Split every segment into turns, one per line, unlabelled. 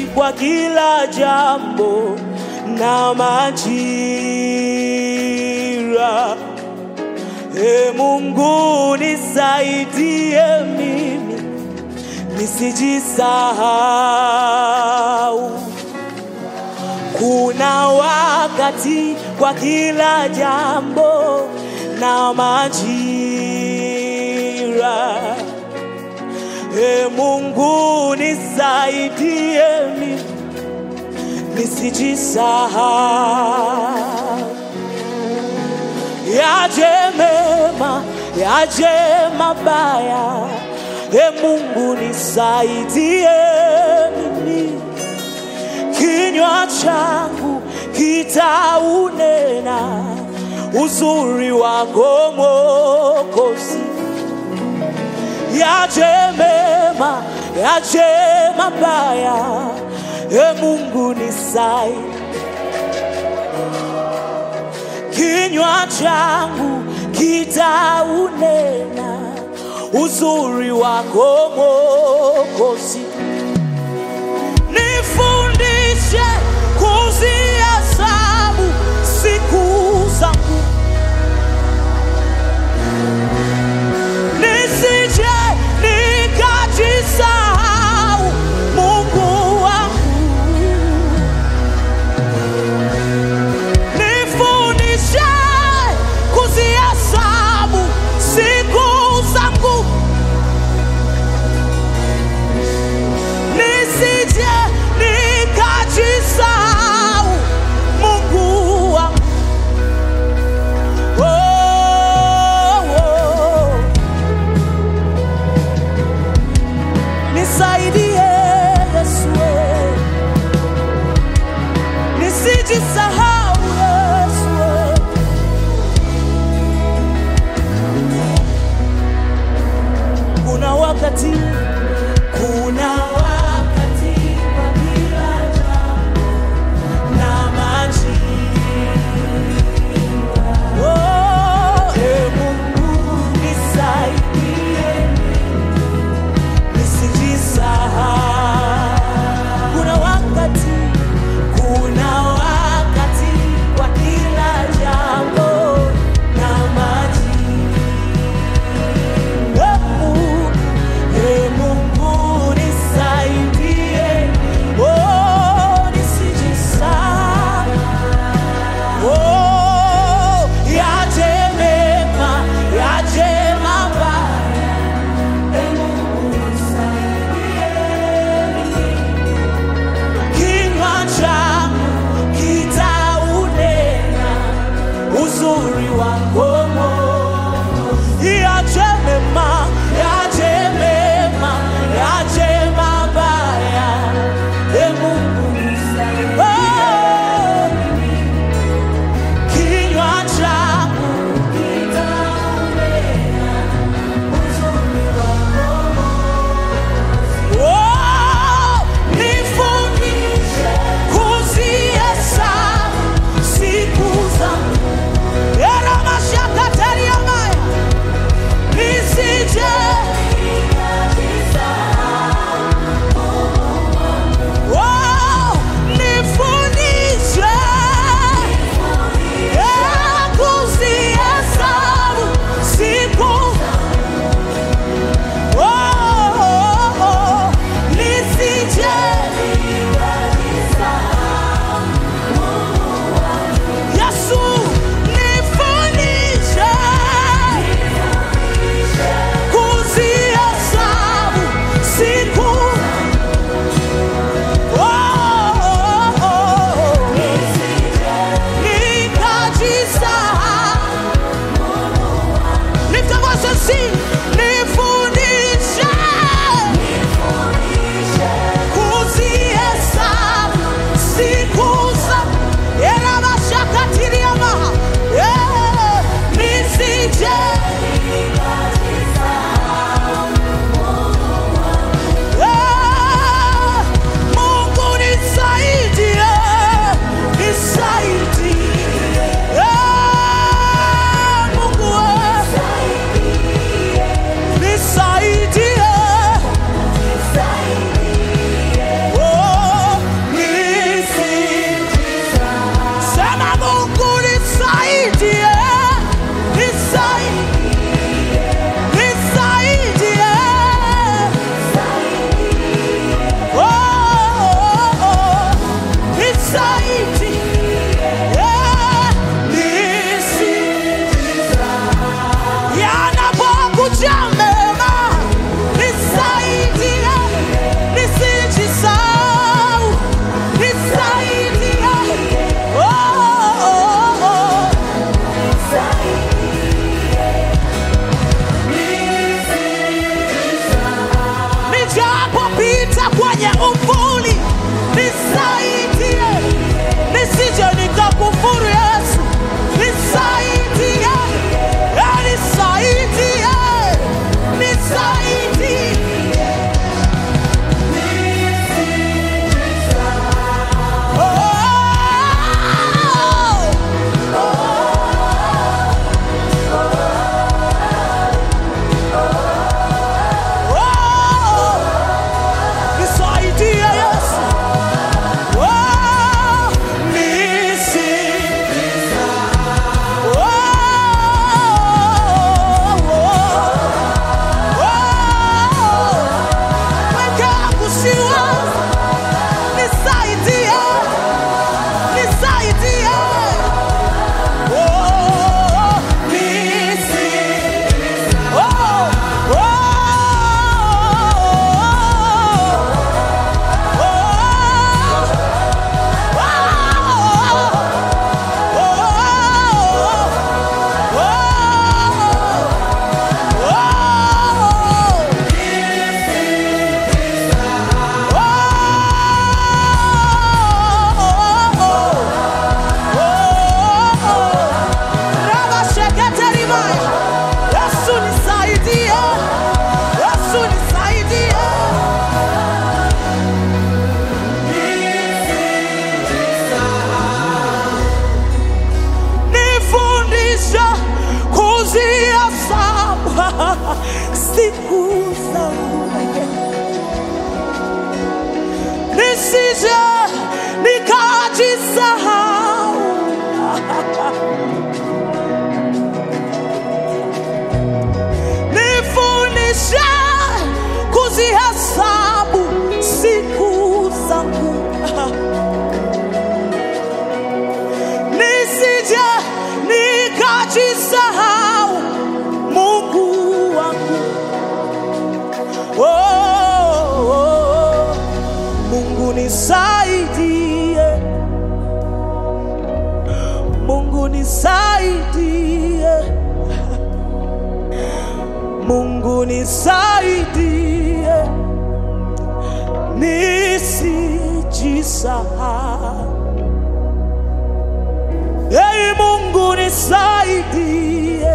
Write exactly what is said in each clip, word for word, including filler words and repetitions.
kwa kila jambo na majira. E Mungu nisaidie mimi nisijisahau. Kuna wakati kwa kila jambo na majira. E Mungu nisaidie mimi nisijisahau. Yaje mema, yaje mabaya, e Mungu nisaidie mimi. Kinywa changu kitaunena uzuri wako Mwokozi. Yaje mema, yaje mabaya, e Mungu nisaidie. Kinywa changu kitaunena uzuri wako Mwokozi. Nifundishe kuzihesabu siku zangu, nisije nikajisahau Mungu wangu. Nifundishe kuzihesabu siku zangu, nisije nikajisahau. Nifundishe kuzihesabu siku zangu, nisije nikajisahau Mungu wangu. Oh, oh, oh. Mungu nisaidie, Mungu nisaidie, Mungu nisaidie, nisijisahau. Hey, Mungu nisaidie,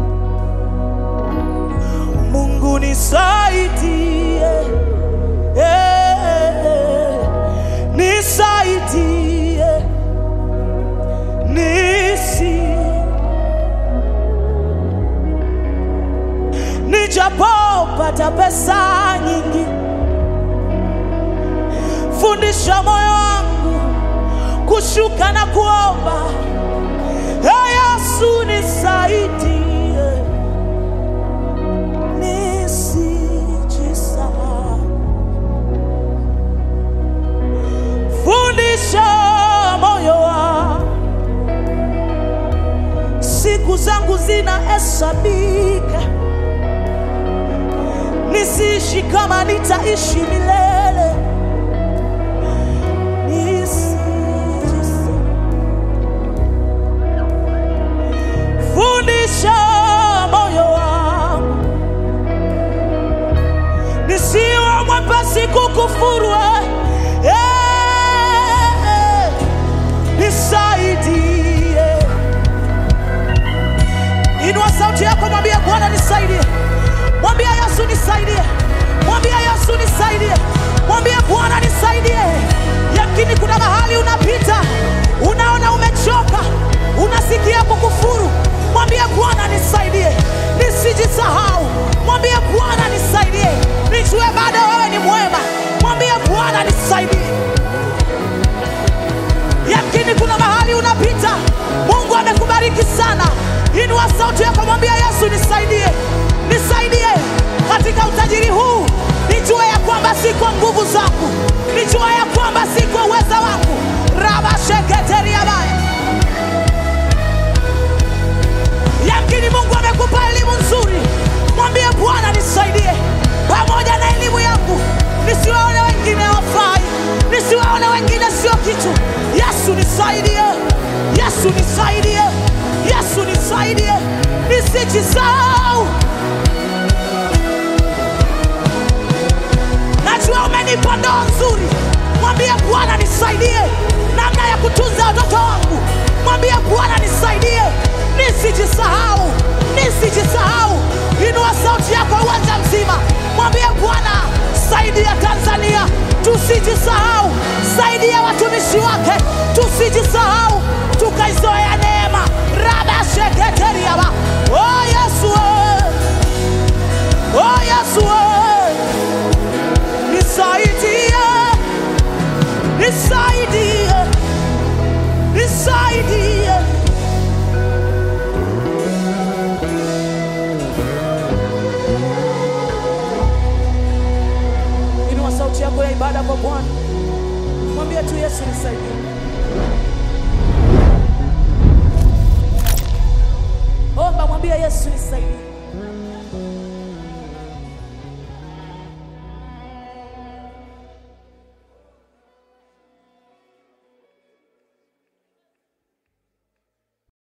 Mungu nisaidie, hey, nisaidie, nisi nijapopata pesa nyingi, fundisha moyo wangu kushuka na kuomba. Hey, Yesu nisaidie, nisijisahau. Fundisha moyo wangu, siku zangu zinahesabika, nisiishi kama nitaishi milele. Fundisha moyo wangu, nisiwe mwepesi kukufuru. Eh, eh, nisaidie. Inua sauti yako, mwambie Bwana nisaidie. Mwambie Yesu nisaidie. Mwambie Yesu nisaidie. Mwambie Bwana nisaidie. Yakini kuna mahali unapita, unaona umechoka, unasikia kukufuru. Mwambie Bwana nisaidie, nisijisahau. Mwambie Bwana nisaidie, nijue bado wewe ni mwema. Mwambie Bwana nisaidie. Yakini kuna mahali unapita, Mungu amekubariki sana. Inua sauti yako, mwambie Yesu nisaidie. Nisaidie katika utajiri huu, nijue ya kwamba si kwa nguvu zangu, nijue ya kwamba si kwa uwezo wangu. Raba sheketeria baya. Yamkini Mungu amekupa elimu nzuri, mwambie Bwana nisaidie. Pamoja na elimu yangu, nisiwaone wengine hawafai, nisiwaone wengine sio kitu. Yesu nisaidie, Yesu nisaidie, Yesu nisaidie, nisijisahau. Najua umenipa ndoa nzuri, mwambie Bwana nisaidie namna ya kutunza watoto wangu. Mwambie Bwana nisaidie, nisijisahau, nisijisahau. Inua sauti yako uwanja mzima, mwambie Bwana saidia Tanzania tusijisahau, saidia watumishi wake tusijisahau, tukaizoea neema. Raba sheketeria ba. Oh Yesu, oh Yesu, nisaidie, nisaidie, nisaidie. Inua sauti yako ya ibada kwa Bwana, mwambie tu Yesu nisaidie.